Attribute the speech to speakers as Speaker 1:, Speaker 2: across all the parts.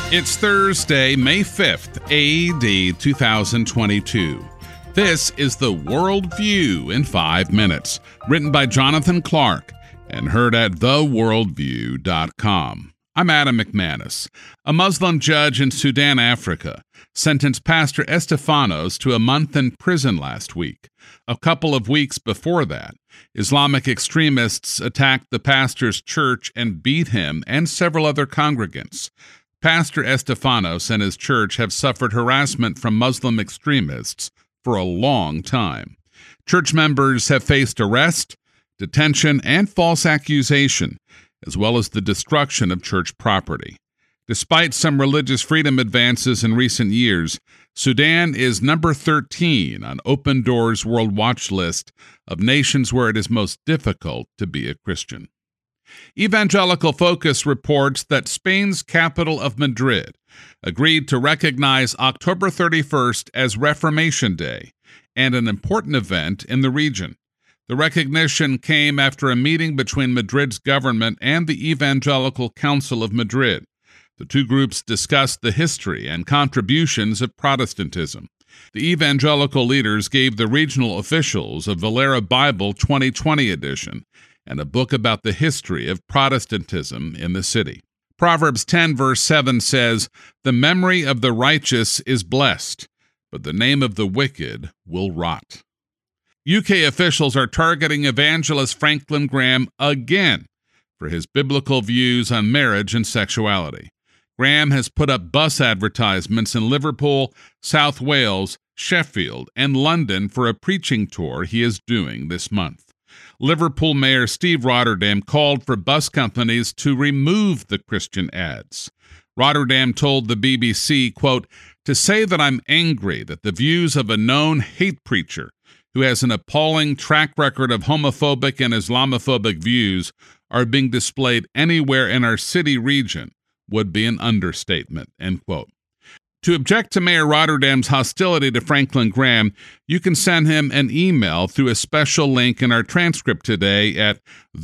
Speaker 1: It's Thursday, May 5th, AD 2022. This is the World View in 5 minutes, written by Jonathan Clark and heard at theworldview.com. I'm Adam McManus. A Muslim judge in Sudan, Africa, sentenced Pastor Estefanos to a month in prison last week. A couple of weeks before that, Islamic extremists attacked the pastor's church and beat him and several other congregants. Pastor Estefanos and his church have suffered harassment from Muslim extremists for a long time. Church members have faced arrest, detention, and false accusation, as well as the destruction of church property. Despite some religious freedom advances in recent years, Sudan is number 13 on Open Doors World Watch list of nations where it is most difficult to be a Christian. Evangelical Focus reports that Spain's capital of Madrid agreed to recognize October 31st as Reformation Day and an important event in the region. The recognition came after a meeting between Madrid's government and the Evangelical Council of Madrid. The two groups discussed the history and contributions of Protestantism. The evangelical leaders gave the regional officials a Valera Bible 2020 edition and a book about the history of Protestantism in the city. Proverbs 10 verse 7 says, "The memory of the righteous is blessed, but the name of the wicked will rot." UK officials are targeting evangelist Franklin Graham again for his biblical views on marriage and sexuality. Graham has put up bus advertisements in Liverpool, South Wales, Sheffield, and London for a preaching tour he is doing this month. Liverpool Mayor Steve Rotterdam called for bus companies to remove the Christian ads. Rotterdam told the BBC, quote, "To say that I'm angry that the views of a known hate preacher who has an appalling track record of homophobic and Islamophobic views are being displayed anywhere in our city region would be an understatement," end quote. To object to Mayor Rotterdam's hostility to Franklin Graham, you can send him an email through a special link in our transcript today at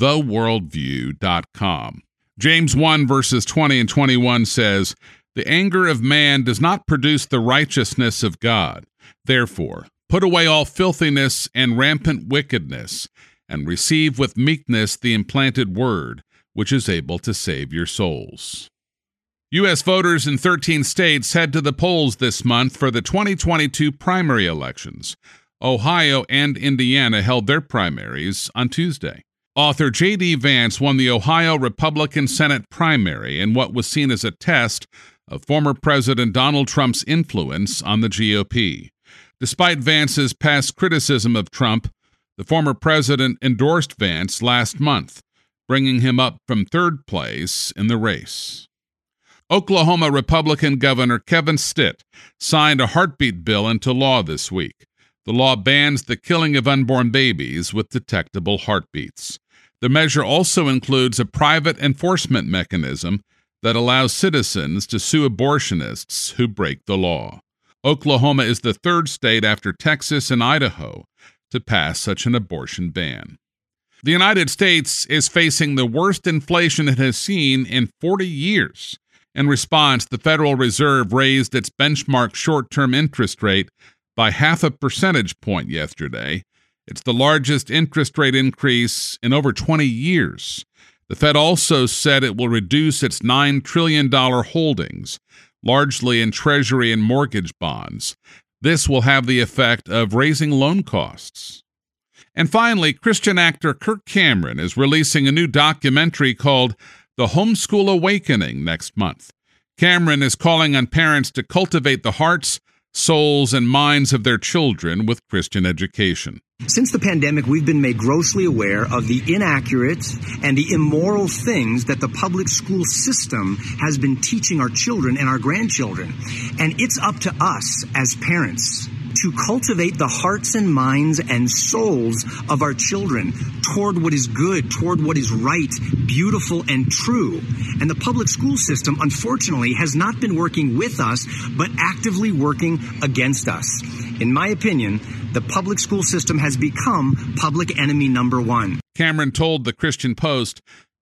Speaker 1: theworldview.com. James 1 verses 20 and 21 says, "The anger of man does not produce the righteousness of God. Therefore, put away all filthiness and rampant wickedness, and receive with meekness the implanted word, which is able to save your souls." U.S. voters in 13 states head to the polls this month for the 2022 primary elections. Ohio and Indiana held their primaries on Tuesday. Author J.D. Vance won the Ohio Republican Senate primary in what was seen as a test of former President Donald Trump's influence on the GOP. Despite Vance's past criticism of Trump, the former president endorsed Vance last month, bringing him up from third place in the race. Oklahoma Republican Governor Kevin Stitt signed a heartbeat bill into law this week. The law bans the killing of unborn babies with detectable heartbeats. The measure also includes a private enforcement mechanism that allows citizens to sue abortionists who break the law. Oklahoma is the third state after Texas and Idaho to pass such an abortion ban. The United States is facing the worst inflation it has seen in 40 years. In response, the Federal Reserve raised its benchmark short-term interest rate by 0.5 percentage point yesterday. It's the largest interest rate increase in over 20 years. The Fed also said it will reduce its $9 trillion holdings, largely in Treasury and mortgage bonds. This will have the effect of raising loan costs. And finally, Christian actor Kirk Cameron is releasing a new documentary called The Homeschool Awakening next month. Cameron is calling on parents to cultivate the hearts, souls, and minds of their children with Christian education.
Speaker 2: Since the pandemic, we've been made grossly aware of the inaccurate and the immoral things that the public school system has been teaching our children and our grandchildren. And it's up to us as parents to cultivate the hearts and minds and souls of our children toward what is good, toward what is right, beautiful, and true. And the public school system, unfortunately, has not been working with us, but actively working against us. In my opinion, the public school system has become public enemy number one.
Speaker 1: Cameron told the Christian Post,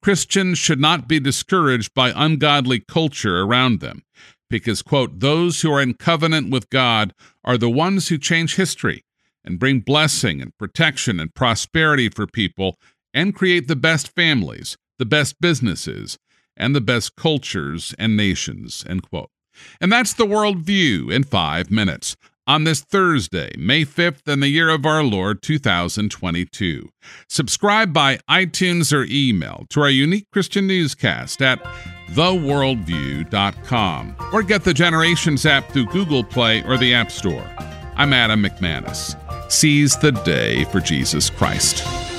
Speaker 1: Christians should not be discouraged by ungodly culture around them because, quote, those who are in covenant with God are the ones who change history and bring blessing and protection and prosperity for people and create the best families, the best businesses, and the best cultures and nations, end quote. And that's the Worldview in 5 minutes on this Thursday, May 5th, in the year of our Lord, 2022. Subscribe by iTunes or email to our unique Christian newscast at theworldview.com or get the Generations app through Google Play or the App Store. I'm Adam McManus. Seize the day for Jesus Christ.